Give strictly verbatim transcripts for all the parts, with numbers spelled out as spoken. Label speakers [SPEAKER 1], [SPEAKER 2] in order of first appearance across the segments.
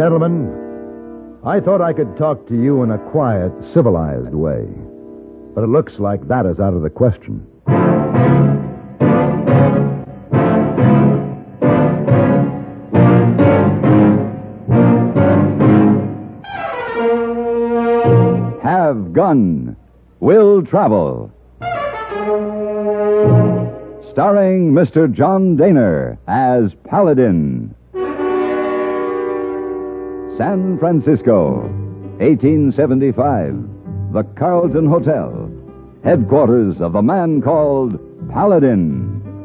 [SPEAKER 1] Gentlemen, I thought I could talk to you in a quiet, civilized way. But it looks like that is out of the question.
[SPEAKER 2] Have Gun. Will Travel. Starring Mister John Daner as Paladin. San Francisco, eighteen seventy-five. The Carlton Hotel, headquarters of a man called Paladin.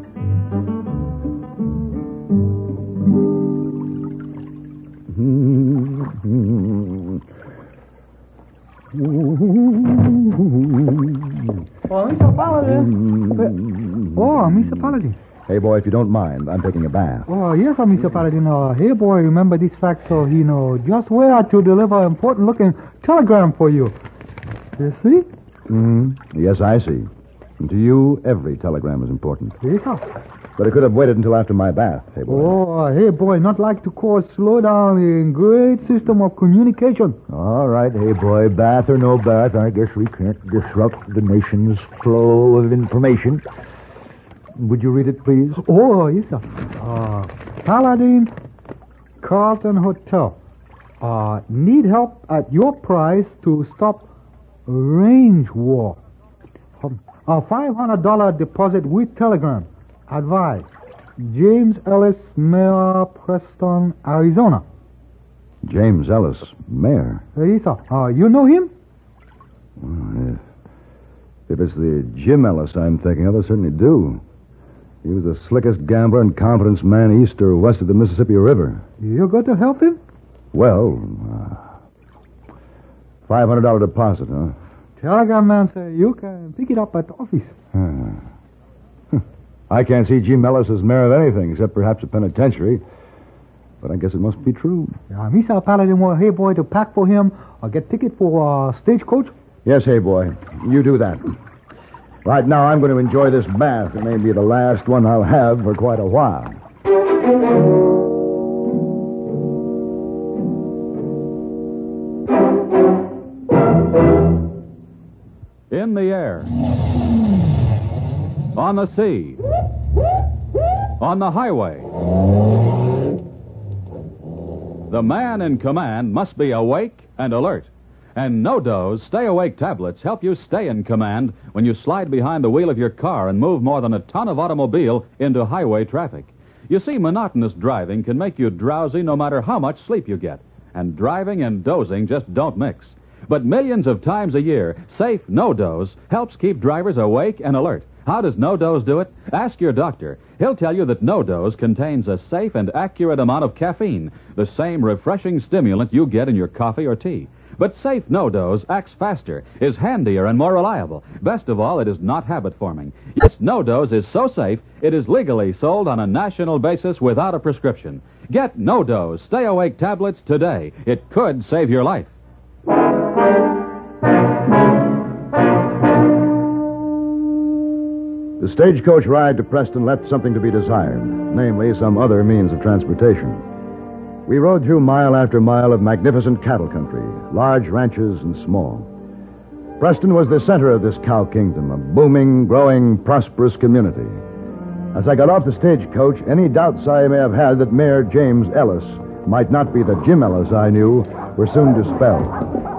[SPEAKER 3] Oh, Mister Paladin. Oh, Mister Paladin.
[SPEAKER 1] Hey, boy, if you don't mind, I'm taking a bath.
[SPEAKER 3] Oh, yes, uh, Mister Paladin. Uh, hey, boy, remember this fact so he know just where to deliver important-looking telegram for you. You see?
[SPEAKER 1] Mm, yes, I see. And to you, every telegram is important.
[SPEAKER 3] Yes, sir.
[SPEAKER 1] But it could have waited until after my bath, hey, boy.
[SPEAKER 3] Oh, uh, hey, boy, not like to cause slowdown in great system of communication.
[SPEAKER 4] All right, hey, boy, bath or no bath, I guess we can't disrupt the nation's flow of information. Would you read it, please?
[SPEAKER 3] Oh, yes, sir. Uh, Paladin, Carlton Hotel. Uh, need help at your price to stop range war. Um, a five hundred dollars deposit with telegram. Advice. James Ellis, Mayor, Preston, Arizona.
[SPEAKER 1] James Ellis, mayor?
[SPEAKER 3] Yes, sir. Uh, you know him?
[SPEAKER 1] Well, if, if it's the Jim Ellis I'm thinking of, I certainly do. He was the slickest gambler and confidence man east or west of the Mississippi River.
[SPEAKER 3] You going to help him?
[SPEAKER 1] Well, uh, five hundred dollars deposit, huh?
[SPEAKER 3] Telegram man say you can pick it up at the office.
[SPEAKER 1] Huh. I can't see Jim Ellis as mayor of anything except perhaps a penitentiary. But I guess it must be true.
[SPEAKER 3] Yeah, Mister Paladin want hey boy to pack for him or get ticket for uh, stagecoach?
[SPEAKER 1] Yes, hey boy. You do that. Right now, I'm going to enjoy this bath. It may be the last one I'll have for quite a while.
[SPEAKER 2] In the air. On the sea. On the highway. The man in command must be awake and alert. And No-Dose Stay Awake tablets help you stay in command when you slide behind the wheel of your car and move more than a ton of automobile into highway traffic. You see, monotonous driving can make you drowsy no matter how much sleep you get. And driving and dozing just don't mix. But millions of times a year, safe No-Dose helps keep drivers awake and alert. How does No-Dose do it? Ask your doctor. He'll tell you that No-Dose contains a safe and accurate amount of caffeine, the same refreshing stimulant you get in your coffee or tea. But safe No-Dose acts faster, is handier, and more reliable. Best of all, it is not habit-forming. Yes, No-Dose is so safe, it is legally sold on a national basis without a prescription. Get No-Dose Stay Awake tablets today. It could save your life.
[SPEAKER 1] The stagecoach ride to Preston left something to be desired, namely some other means of transportation. We rode through mile after mile of magnificent cattle country, large ranches and small. Preston was the center of this cow kingdom, a booming, growing, prosperous community. As I got off the stagecoach, any doubts I may have had that Mayor James Ellis might not be the Jim Ellis I knew were soon dispelled.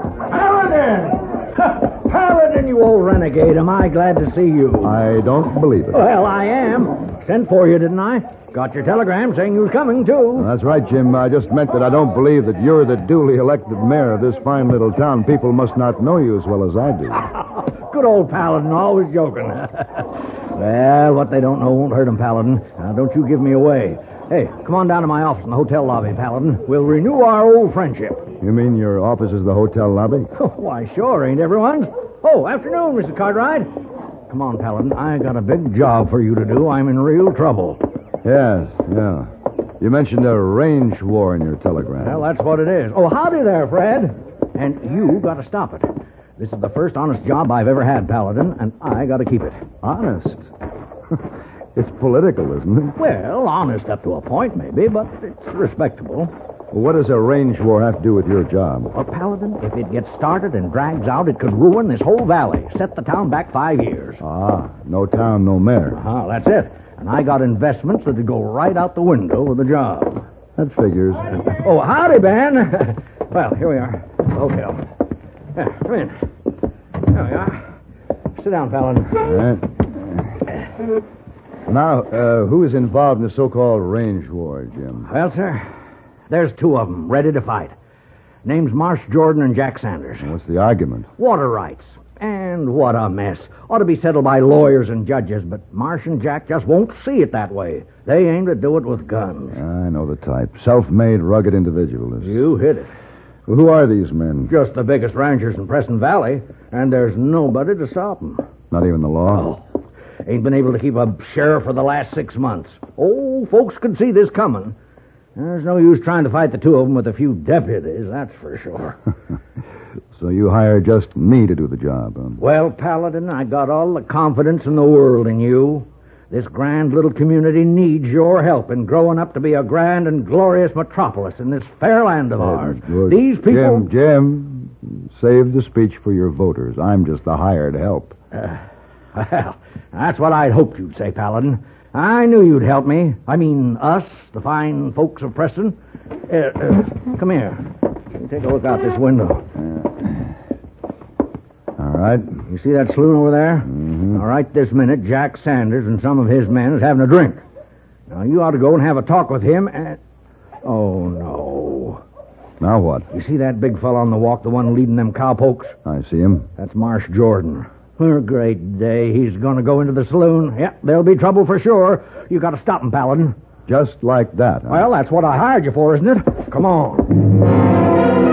[SPEAKER 5] Paladin! Paladin, you old renegade, am I glad to see you?
[SPEAKER 1] I don't believe it.
[SPEAKER 5] Well, I am. Sent for you, didn't I? Got your telegram saying you was coming, too.
[SPEAKER 1] That's right, Jim. I just meant that I don't believe that you're the duly elected mayor of this fine little town. People must not know you as well as I do.
[SPEAKER 5] Good old Paladin, always joking. Well, what they don't know won't hurt them, Paladin. Now, don't you give me away. Hey, come on down to my office in the hotel lobby, Paladin. We'll renew our old friendship.
[SPEAKER 1] You mean your office is the hotel lobby?
[SPEAKER 5] Why, sure, ain't everyone's? Oh, afternoon, Mister Cartwright. Come on, Paladin. I got a big job for you to do. I'm in real trouble.
[SPEAKER 1] Yes, yeah. You mentioned a range war in your telegram.
[SPEAKER 5] Well, that's what it is. Oh, howdy there, Fred. And you got to stop it. This is the first honest job I've ever had, Paladin, and I got to keep it.
[SPEAKER 1] Honest? It's political, isn't it?
[SPEAKER 5] Well, honest up to a point, maybe, but it's respectable.
[SPEAKER 1] Well, what does a range war have to do with your job?
[SPEAKER 5] Well, Paladin, if it gets started and drags out, it could ruin this whole valley. Set the town back five years.
[SPEAKER 1] Ah, no town, no mayor.
[SPEAKER 5] Uh-huh, that's it. And I got investments that'd go right out the window with the job.
[SPEAKER 1] That figures.
[SPEAKER 5] Oh, howdy, Ben. Well, here we are. Hotel. Yeah, come in. There we are. Sit down, Paladin.
[SPEAKER 1] All right. Now, uh, who is involved in the so-called range war, Jim?
[SPEAKER 5] Well, sir, there's two of them ready to fight. Name's Marsh Jordan and Jack Sanders.
[SPEAKER 1] What's the argument?
[SPEAKER 5] Water rights. And what a mess. Ought to be settled by lawyers and judges, but Marsh and Jack just won't see it that way. They aim to do it with guns.
[SPEAKER 1] I know the type. Self-made, rugged individualists.
[SPEAKER 5] You hit it.
[SPEAKER 1] Well, who are these men?
[SPEAKER 5] Just the biggest ranchers in Preston Valley, and there's nobody to stop them.
[SPEAKER 1] Not even the law?
[SPEAKER 5] Oh, ain't been able to keep a sheriff for the last six months. Oh, folks could see this coming. There's no use trying to fight the two of them with a few deputies, that's for sure.
[SPEAKER 1] So you hired just me to do the job, huh?
[SPEAKER 5] Well, Paladin, I got all the confidence in the world in you. This grand little community needs your help in growing up to be a grand and glorious metropolis in this fair land of ours.
[SPEAKER 1] Good.
[SPEAKER 5] These people...
[SPEAKER 1] Jim, Jim, save the speech for your voters. I'm just the hired help.
[SPEAKER 5] Uh, well, that's what I'd hoped you'd say, Paladin. I knew you'd help me. I mean, us, the fine folks of Preston. Uh, uh, come here. Take a look out this window.
[SPEAKER 1] All right.
[SPEAKER 5] You see that saloon over there?
[SPEAKER 1] Mm-hmm.
[SPEAKER 5] All right, this minute, Jack Sanders and some of his men is having a drink. Now, you ought to go and have a talk with him and... Oh, no.
[SPEAKER 1] Now what?
[SPEAKER 5] You see that big fellow on the walk, the one leading them cowpokes?
[SPEAKER 1] I see him.
[SPEAKER 5] That's Marsh Jordan. What a great day. He's going to go into the saloon. Yep, there'll be trouble for sure. You got to stop him, Paladin.
[SPEAKER 1] Just like that, huh?
[SPEAKER 5] Well, that's what I hired you for, isn't it? Come on.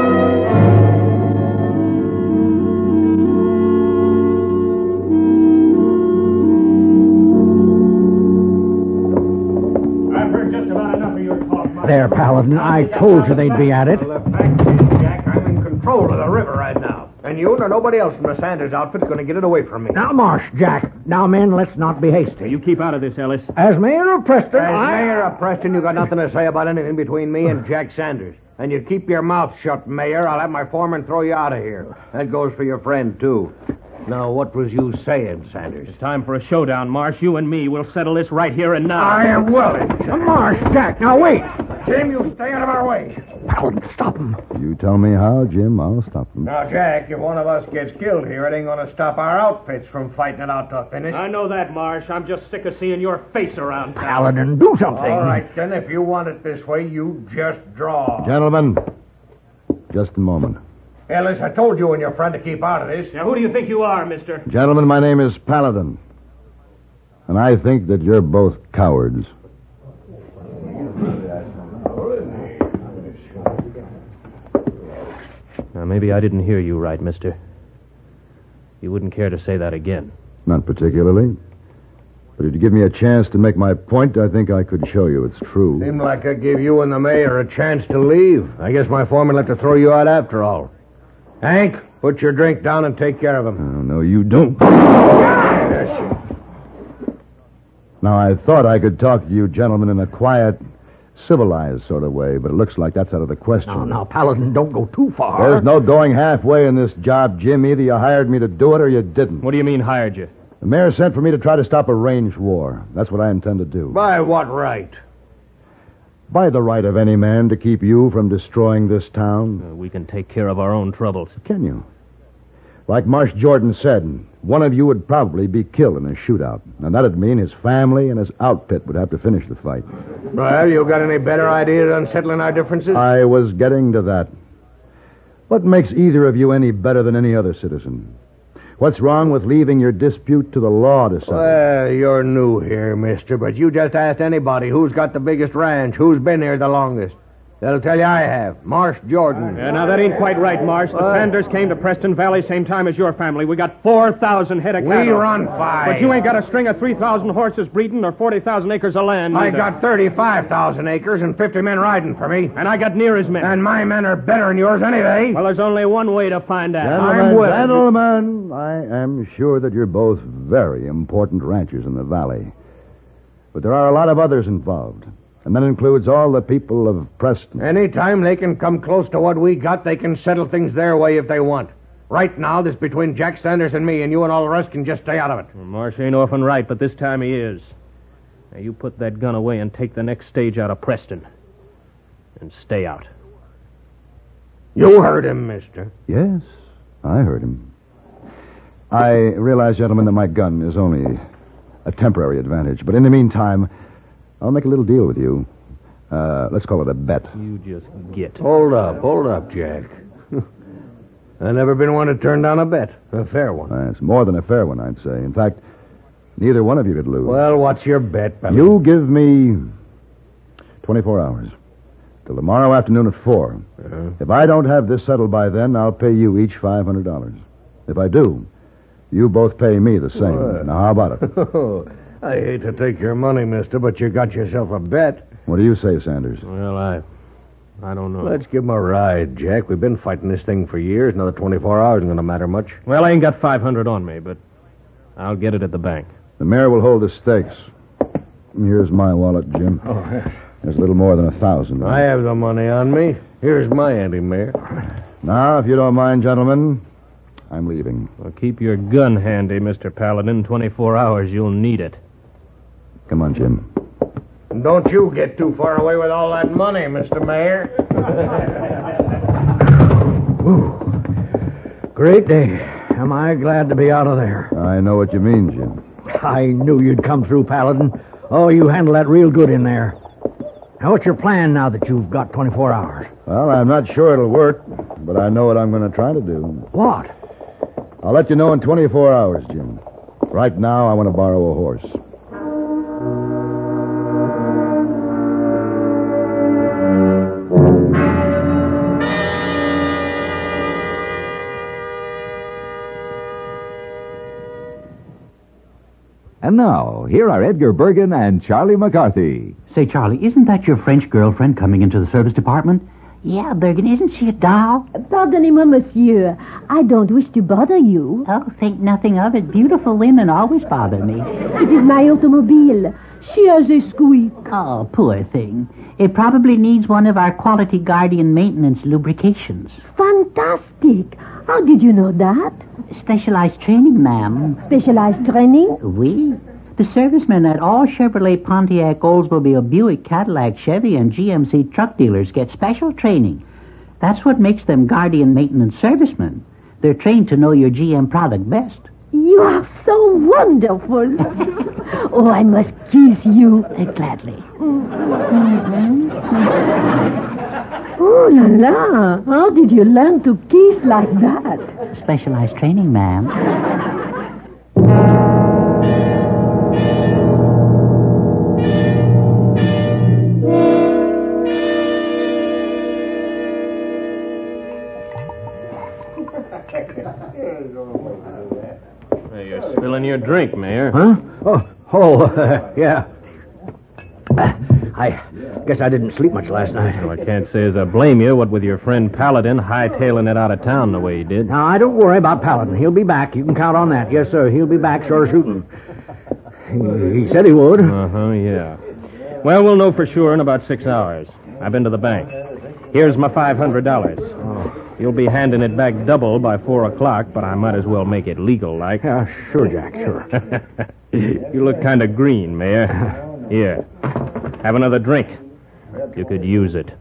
[SPEAKER 5] There, Paladin. I told you they'd be at it.
[SPEAKER 6] Well, the fact is, Jack, I'm in control of the river right now. And you nor nobody else from the Sanders outfit's going to get it away from me.
[SPEAKER 5] Now, Marsh, Jack. Now, men, let's not be hasty.
[SPEAKER 7] You keep out of this, Ellis.
[SPEAKER 5] As mayor of Preston,
[SPEAKER 6] As
[SPEAKER 5] I...
[SPEAKER 6] mayor of Preston, you got nothing to say about anything between me and Jack Sanders. And you keep your mouth shut, Mayor. I'll have my foreman throw you out of here. That goes for your friend, too. Now, what was you saying, Sanders?
[SPEAKER 7] It's time for a showdown, Marsh. You and me. We'll settle this right here and now.
[SPEAKER 6] I am willing.
[SPEAKER 5] Marsh, Jack, now wait.
[SPEAKER 6] Jim, you stay out of our way.
[SPEAKER 5] Paladin, stop him.
[SPEAKER 1] You tell me how, Jim. I'll stop them.
[SPEAKER 6] Now, Jack, if one of us gets killed here, it ain't going to stop our outfits from fighting it out to a finish.
[SPEAKER 7] I know that, Marsh. I'm just sick of seeing your face around town.
[SPEAKER 5] Paladin, do something.
[SPEAKER 6] All right, then, if you want it this way, you just draw.
[SPEAKER 1] Gentlemen, just a moment.
[SPEAKER 6] Ellis, I told you and your friend to keep out of this.
[SPEAKER 7] Now, who do you think you are, mister?
[SPEAKER 1] Gentlemen, my name is Paladin. And I think that you're both cowards.
[SPEAKER 7] Now, maybe I didn't hear you right, mister. You wouldn't care to say that again.
[SPEAKER 1] Not particularly. But if you give me a chance to make my point, I think I could show you it's true.
[SPEAKER 6] Seemed like I gave you and the mayor a chance to leave. I guess my foreman let to throw you out after all. Hank, put your drink down and take care of him.
[SPEAKER 1] Oh, no, you don't. Now, I thought I could talk to you gentlemen in a quiet, civilized sort of way, but it looks like that's out of the question.
[SPEAKER 5] Now, now, Paladin, don't go too far.
[SPEAKER 1] There's no going halfway in this job, Jim. Either you hired me to do it or you didn't.
[SPEAKER 7] What do you mean, hired you?
[SPEAKER 1] The mayor sent for me to try to stop a range war. That's what I intend to do.
[SPEAKER 6] By what right?
[SPEAKER 1] By the right of any man to keep you from destroying this town.
[SPEAKER 7] Uh, we can take care of our own troubles.
[SPEAKER 1] Can you? Like Marsh Jordan said, one of you would probably be killed in a shootout. And that'd mean his family and his outfit would have to finish the fight.
[SPEAKER 6] Well, you got any better idea than settling our differences?
[SPEAKER 1] I was getting to that. What makes either of you any better than any other citizen? What's wrong with leaving your dispute to the law to settle?
[SPEAKER 6] Well, you're new here, mister, but you just ask anybody who's got the biggest ranch, who's been here the longest. They'll tell you I have. Marsh Jordan.
[SPEAKER 7] Yeah, now, that ain't quite right, Marsh. The Sanders came to Preston Valley same time as your family. We got four thousand head of cattle.
[SPEAKER 6] We run five.
[SPEAKER 7] But you ain't got a string of three thousand horses breeding or forty thousand acres of land.
[SPEAKER 6] I
[SPEAKER 7] either.
[SPEAKER 6] got thirty-five thousand acres and fifty men riding for me.
[SPEAKER 7] And I got near as many.
[SPEAKER 6] And my men are better than yours anyway.
[SPEAKER 7] Well, there's only one way to find out.
[SPEAKER 1] Gentlemen,
[SPEAKER 6] I'm willing.
[SPEAKER 1] gentlemen, I am sure that you're both very important ranchers in the valley. But there are a lot of others involved. And that includes all the people of Preston.
[SPEAKER 6] Anytime they can come close to what we got, they can settle things their way if they want. Right now, this between Jack Sanders and me, and you and all the rest can just stay out of it.
[SPEAKER 7] Well, Marsh ain't often right, but this time he is. Now, you put that gun away and take the next stage out of Preston. And stay out.
[SPEAKER 6] You heard him, mister.
[SPEAKER 1] Yes, I heard him. I realize, gentlemen, that my gun is only a temporary advantage. But in the meantime, I'll make a little deal with you. Uh, let's call it a bet.
[SPEAKER 7] You just get.
[SPEAKER 6] Hold up, hold up, Jack. I've never been one to turn down a bet. A fair one.
[SPEAKER 1] Uh, it's more than a fair one, I'd say. In fact, neither one of you could lose.
[SPEAKER 6] Well, what's your bet, Paladin?
[SPEAKER 1] You give me twenty-four hours. Till tomorrow afternoon at four.
[SPEAKER 6] Uh-huh.
[SPEAKER 1] If I don't have this settled by then, I'll pay you each five hundred dollars. If I do, you both pay me the same.
[SPEAKER 6] What?
[SPEAKER 1] Now, how about it?
[SPEAKER 6] I hate to take your money, mister, but you got yourself a bet.
[SPEAKER 1] What do you say, Sanders?
[SPEAKER 7] Well, I... I don't know.
[SPEAKER 6] Let's give him a ride, Jack. We've been fighting this thing for years. Another twenty-four hours isn't going to matter much.
[SPEAKER 7] Well, I ain't got five hundred on me, but I'll get it at the bank.
[SPEAKER 1] The mayor will hold the stakes. Here's my wallet, Jim.
[SPEAKER 6] Oh, yes.
[SPEAKER 1] There's a little more than a thousand.
[SPEAKER 6] I have the money on me. Here's my anti-mayor.
[SPEAKER 1] Now, if you don't mind, gentlemen, I'm leaving.
[SPEAKER 7] Well, keep your gun handy, Mister Paladin. twenty-four hours, you'll need it.
[SPEAKER 1] Come on, Jim.
[SPEAKER 6] And don't you get too far away with all that money, Mister Mayor.
[SPEAKER 5] Great day. Am I glad to be out of there.
[SPEAKER 1] I know what you mean, Jim.
[SPEAKER 5] I knew you'd come through, Paladin. Oh, you handled that real good in there. Now, what's your plan now that you've got twenty-four hours?
[SPEAKER 1] Well, I'm not sure it'll work, but I know what I'm going to try to do.
[SPEAKER 5] What?
[SPEAKER 1] I'll let you know in twenty-four hours, Jim. Right now, I want to borrow a horse.
[SPEAKER 8] And now, here are Edgar Bergen and Charlie McCarthy.
[SPEAKER 9] Say, Charlie, isn't that your French girlfriend coming into the service department?
[SPEAKER 10] Yeah, Bergen, isn't she a doll?
[SPEAKER 11] Pardonnez-moi, monsieur. I don't wish to bother you.
[SPEAKER 10] Oh, think nothing of it. Beautiful women always bother me.
[SPEAKER 11] It is my automobile. She has a squeak.
[SPEAKER 10] Oh, poor thing. It probably needs one of our quality guardian maintenance lubrications.
[SPEAKER 11] Fantastic. How did you know that?
[SPEAKER 10] Specialized training, ma'am.
[SPEAKER 11] Specialized training?
[SPEAKER 10] Oui. The servicemen at all Chevrolet, Pontiac, Oldsmobile, Buick, Cadillac, Chevy, and G M C truck dealers get special training. That's what makes them guardian maintenance servicemen. They're trained to know your G M product best.
[SPEAKER 11] You are so wonderful. Oh, I must kiss you.
[SPEAKER 10] Uh, gladly.
[SPEAKER 11] Mm-hmm. Oh, la la. How did you learn to kiss like that?
[SPEAKER 10] Specialized training, ma'am.
[SPEAKER 7] Hey, you're spilling your drink, Mayor.
[SPEAKER 5] Huh? Oh, oh, uh, yeah. Uh, I guess I didn't sleep much last night.
[SPEAKER 7] Well, I can't say as I blame you, what with your friend Paladin hightailing it out of town the way he did.
[SPEAKER 5] Now, I don't worry about Paladin. He'll be back. You can count on that. Yes, sir. He'll be back, sure shooting. He, he said he would.
[SPEAKER 7] Uh-huh, yeah. Well, we'll know for sure in about six hours. I've been to the bank. Here's my five hundred dollars. Oh. You'll be handing it back double by four o'clock, but I might as well make it legal, like.
[SPEAKER 5] Yeah, sure, Jack, sure.
[SPEAKER 7] You look kind of green, Mayor. Here. Have another drink. You could use it.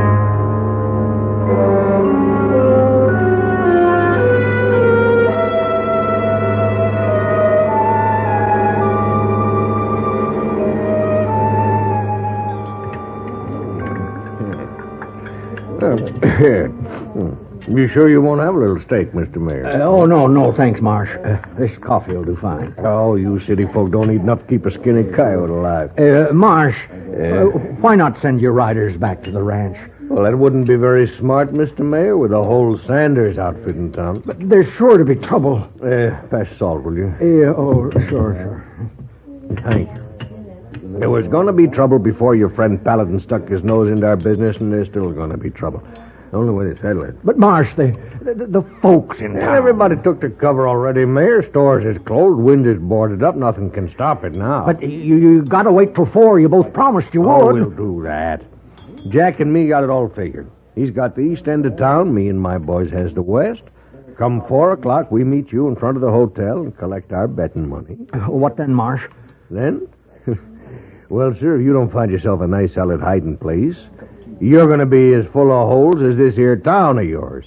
[SPEAKER 6] You sure you won't have a little steak, Mister Mayor?
[SPEAKER 5] Uh, oh, no, no, thanks, Marsh. Uh, this coffee will do fine.
[SPEAKER 6] Oh, you city folk don't eat enough to keep a skinny coyote alive.
[SPEAKER 5] Uh, Marsh, uh, why not send your riders back to the ranch?
[SPEAKER 6] Well, that wouldn't be very smart, Mister Mayor, with the whole Sanders outfit in town.
[SPEAKER 5] But there's sure to be trouble.
[SPEAKER 6] Uh, pass salt, will you?
[SPEAKER 5] Yeah, oh, sure, sure.
[SPEAKER 6] Thank you. There was going to be trouble before your friend Paladin stuck his nose into our business, and there's still going to be trouble. Only way to settle it.
[SPEAKER 5] But, Marsh, the, the, the folks in town.
[SPEAKER 6] Everybody took the cover already, Mayor. Stores is closed, wind is boarded up. Nothing can stop it now.
[SPEAKER 5] But you, you got to wait till four. You both promised you
[SPEAKER 6] Oh,
[SPEAKER 5] would.
[SPEAKER 6] we'll do that. Jack and me got it all figured. He's got the east end of town. Me and my boys has the west. Come four o'clock, we meet you in front of the hotel and collect our betting money.
[SPEAKER 5] What then, Marsh?
[SPEAKER 6] Then? Well, sir, if you don't find yourself a nice solid hiding place, you're going to be as full of holes as this here town of yours.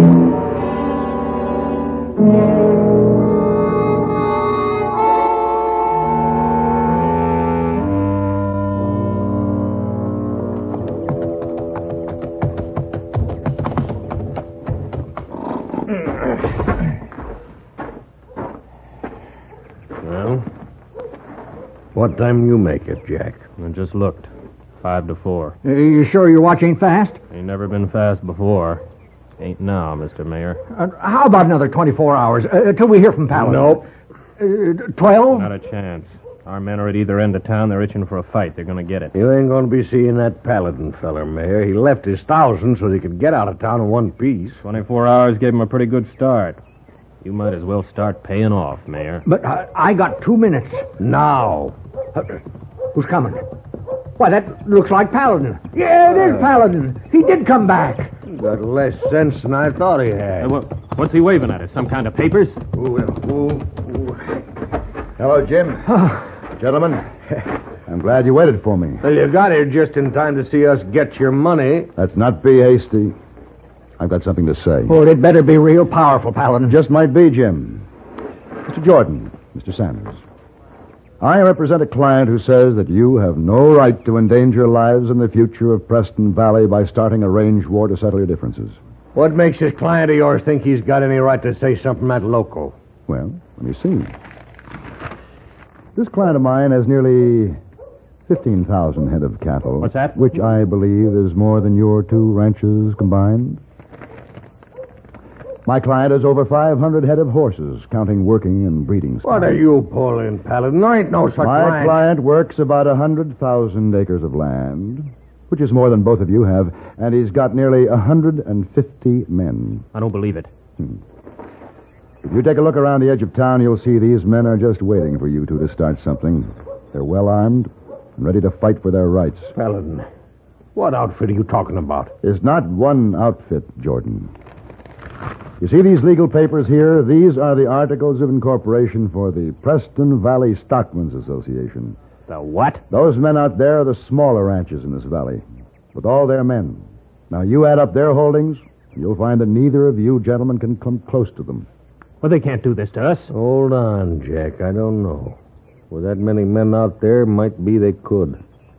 [SPEAKER 6] Well, what time you make it, Jack?
[SPEAKER 7] I just looked. Five to four.
[SPEAKER 5] Uh, you sure your watch ain't fast?
[SPEAKER 7] Ain't never been fast before. Ain't now, Mister Mayor.
[SPEAKER 5] Uh, how about another twenty-four hours, uh, till we hear from Paladin?
[SPEAKER 6] Nope.
[SPEAKER 5] Uh, Twelve?
[SPEAKER 7] Not a chance. Our men are at either end of town. They're itching for a fight. They're going to get it.
[SPEAKER 6] You ain't going to be seeing that Paladin feller, Mayor. He left his thousand so he could get out of town in one piece.
[SPEAKER 7] Twenty-four hours gave him a pretty good start. You might as well start paying off, Mayor.
[SPEAKER 5] But uh, I got two minutes.
[SPEAKER 6] Now.
[SPEAKER 5] Uh, who's coming? Why, that looks like Paladin. Yeah, it is Paladin. He did come back.
[SPEAKER 6] He's got less sense than I thought he had.
[SPEAKER 7] Uh, what, what's he waving at us? Some kind of papers?
[SPEAKER 6] Ooh, ooh, ooh.
[SPEAKER 1] Hello, Jim. Gentlemen, I'm glad you waited for me.
[SPEAKER 6] Well, you got here just in time to see us get your money.
[SPEAKER 1] Let's not be hasty. I've got something to say.
[SPEAKER 5] Oh, it better be real powerful, Paladin.
[SPEAKER 1] Just might be, Jim. Mister Jordan, Mister Sanders. I represent a client who says that you have no right to endanger lives and the future of Preston Valley by starting a range war to settle your differences.
[SPEAKER 6] What makes this client of yours think he's got any right to say something that local?
[SPEAKER 1] Well, let me see. This client of mine has nearly fifteen thousand head of cattle.
[SPEAKER 7] What's that?
[SPEAKER 1] Which I believe is more than your two ranches combined. My client has over five hundred head of horses, counting working and breeding stock.
[SPEAKER 6] What are you pulling, Paladin? There ain't no such
[SPEAKER 1] My
[SPEAKER 6] client.
[SPEAKER 1] client works about one hundred thousand acres of land, which is more than both of you have, and he's got nearly one hundred fifty men.
[SPEAKER 7] I don't believe it.
[SPEAKER 1] Hmm. If you take a look around the edge of town, you'll see these men are just waiting for you two to start something. They're well armed and ready to fight for their rights.
[SPEAKER 6] Paladin, what outfit are you talking about?
[SPEAKER 1] It's not one outfit, Jordan. You see these legal papers here? These are the Articles of Incorporation for the Preston Valley Stockmen's Association.
[SPEAKER 7] The what?
[SPEAKER 1] Those men out there are the smaller ranches in this valley, with all their men. Now, you add up their holdings, and you'll find that neither of you gentlemen can come close to them.
[SPEAKER 7] Well, they can't do this to us.
[SPEAKER 6] Hold on, Jack. I don't know. With that many men out there, might be they could.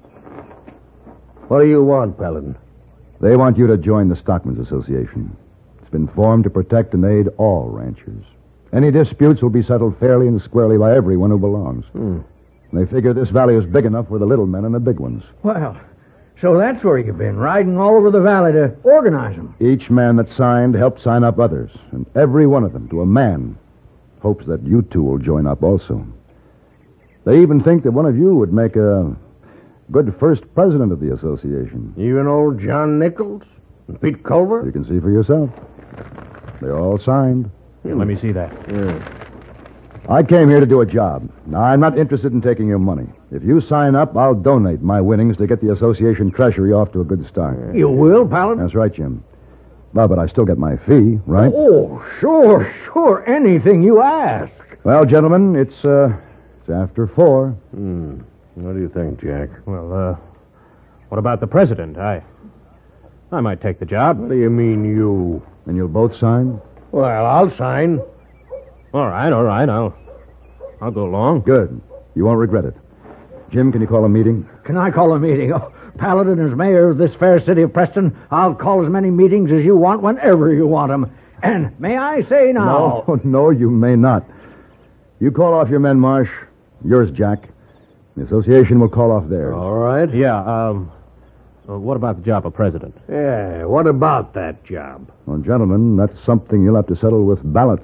[SPEAKER 6] What do you want, Paladin?
[SPEAKER 1] They want you to join the Stockmen's Association. It's been formed to protect and aid all ranchers. Any disputes will be settled fairly and squarely by everyone who belongs.
[SPEAKER 6] Hmm.
[SPEAKER 1] They figure this valley is big enough for the little men and the big ones.
[SPEAKER 5] Well, so that's where you've been, riding all over the valley to organize them.
[SPEAKER 1] Each man that signed helped sign up others, and every one of them, to a man, hopes that you two will join up also. They even think that one of you would make a good first president of the association.
[SPEAKER 6] Even old John Nichols? And Pete Culver?
[SPEAKER 1] You can see for yourself. They all signed.
[SPEAKER 7] Here, let me see that.
[SPEAKER 6] Yeah.
[SPEAKER 1] I came here to do a job. Now, I'm not interested in taking your money. If you sign up, I'll donate my winnings to get the association treasury off to a good start.
[SPEAKER 5] You will, Paladin?
[SPEAKER 1] That's right, Jim. Well, but I still get my fee, right?
[SPEAKER 5] Oh, sure, sure. Anything you ask.
[SPEAKER 1] Well, gentlemen, it's, uh, it's after four.
[SPEAKER 6] Hmm. What do you think, Jack?
[SPEAKER 7] Well, uh, what about the president? I, I might take the job.
[SPEAKER 6] What do you mean, you?
[SPEAKER 1] And you'll both sign?
[SPEAKER 6] Well, I'll sign.
[SPEAKER 7] All right, all right. I'll, I'll go along.
[SPEAKER 1] Good. You won't regret it. Jim, can you call a meeting?
[SPEAKER 5] Can I call a meeting? Oh, Paladin is mayor of this fair city of Preston. I'll call as many meetings as you want whenever you want them. And may I say now...
[SPEAKER 1] No, no, you may not. You call off your men, Marsh. Yours, Jack. The association will call off theirs.
[SPEAKER 6] All right.
[SPEAKER 7] Yeah, um... uh, what about the job of president?
[SPEAKER 6] Yeah, what about that job?
[SPEAKER 1] Well, gentlemen, that's something you'll have to settle with ballots,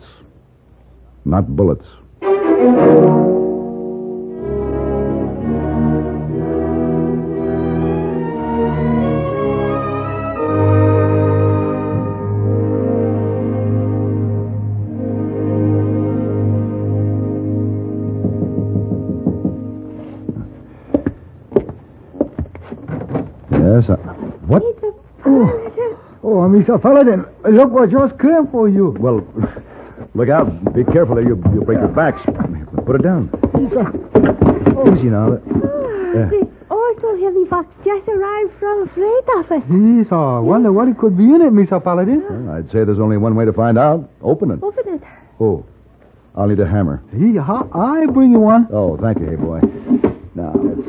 [SPEAKER 1] not bullets.
[SPEAKER 3] Mister Paladin, look what just came for you.
[SPEAKER 1] Well, look out. Be careful there. You, you'll break your backs. Put it down. Easy now. Yeah.
[SPEAKER 11] The auto heavy box just arrived from freight office.
[SPEAKER 3] Yes, I wonder what it could be in it, Mister Paladin.
[SPEAKER 1] Well, I'd say there's only one way to find out. Open it.
[SPEAKER 11] Open it.
[SPEAKER 1] Oh, I'll need a hammer.
[SPEAKER 3] Hey, I, I bring you one.
[SPEAKER 1] Oh, thank you, hey boy. Now, let's...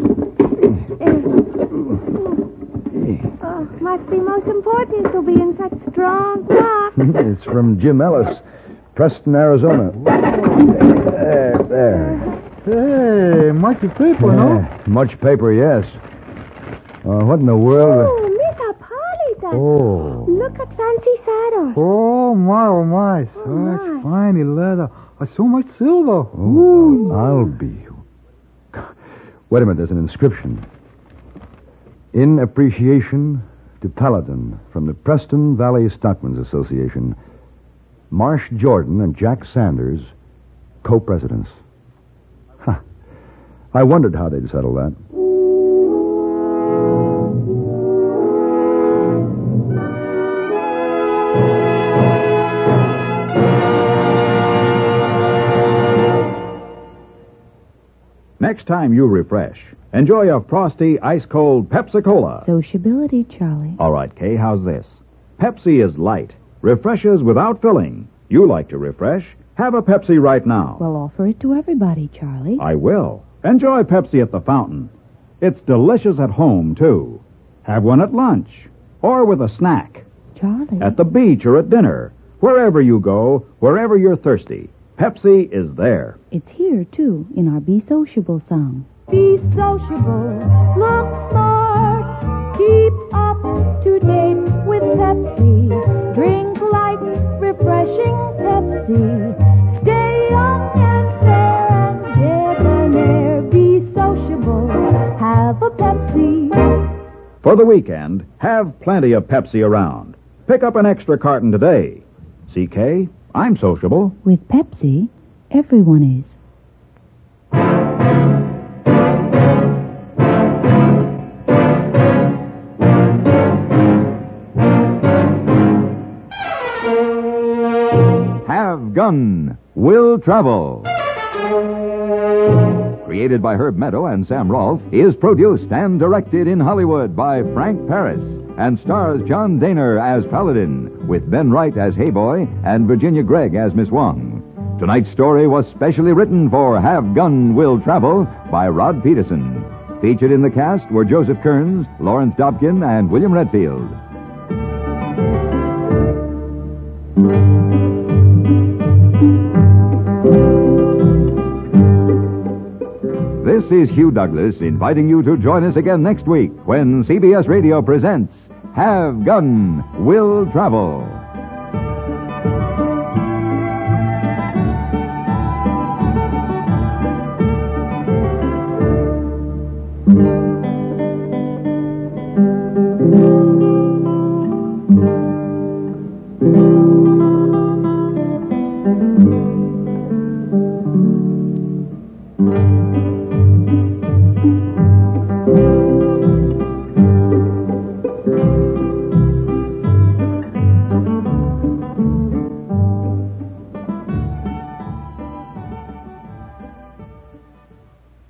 [SPEAKER 11] Oh, must be most important to be in such strong box.
[SPEAKER 1] It's from Jim Ellis, Preston, Arizona. There, there.
[SPEAKER 3] Hey, much paper, no?
[SPEAKER 1] Yeah, much paper, yes. Uh, what in the world?
[SPEAKER 11] Oh, Mister Paladin.
[SPEAKER 1] Oh.
[SPEAKER 11] Look at fancy saddles.
[SPEAKER 3] Oh, my, oh, my.
[SPEAKER 11] Oh,
[SPEAKER 3] Such
[SPEAKER 11] my.
[SPEAKER 3] fine leather. Uh, so much silver.
[SPEAKER 1] Oh,
[SPEAKER 3] Ooh.
[SPEAKER 1] I'll be... Wait a minute, there's an inscription. In appreciation to Paladin from the Preston Valley Stockmen's Association, Marsh Jordan and Jack Sanders, co-presidents. Huh. I wondered how they'd settle that.
[SPEAKER 8] Next time you refresh, enjoy a frosty, ice-cold Pepsi-Cola.
[SPEAKER 12] Sociability, Charlie.
[SPEAKER 8] All right, Kay, how's this? Pepsi is light, refreshes without filling. You like to refresh? Have a Pepsi right now.
[SPEAKER 12] Well, offer it to everybody, Charlie.
[SPEAKER 8] I will. Enjoy Pepsi at the fountain. It's delicious at home, too. Have one at lunch or with a snack.
[SPEAKER 12] Charlie.
[SPEAKER 8] At the beach or at dinner. Wherever you go, wherever you're thirsty, Pepsi is there.
[SPEAKER 12] It's here, too, in our Be Sociable song.
[SPEAKER 11] Be sociable, look smart, keep up to date with Pepsi. Drink light, refreshing Pepsi. Stay young and fair and debonair. Be sociable, have a Pepsi.
[SPEAKER 8] For the weekend, have plenty of Pepsi around. Pick up an extra carton today. C K, I'm sociable.
[SPEAKER 12] With Pepsi, everyone is.
[SPEAKER 8] Have Gun Will Travel. Created by Herb Meadow and Sam Rolfe, is produced and directed in Hollywood by Frank Paris and stars John Daner as Paladin, with Ben Wright as Hayboy and Virginia Gregg as Miss Wong. Tonight's story was specially written for Have Gun Will Travel by Rod Peterson. Featured in the cast were Joseph Kearns, Lawrence Dobkin, and William Redfield. This is Hugh Douglas inviting you to join us again next week when C B S Radio presents Have Gun Will Travel.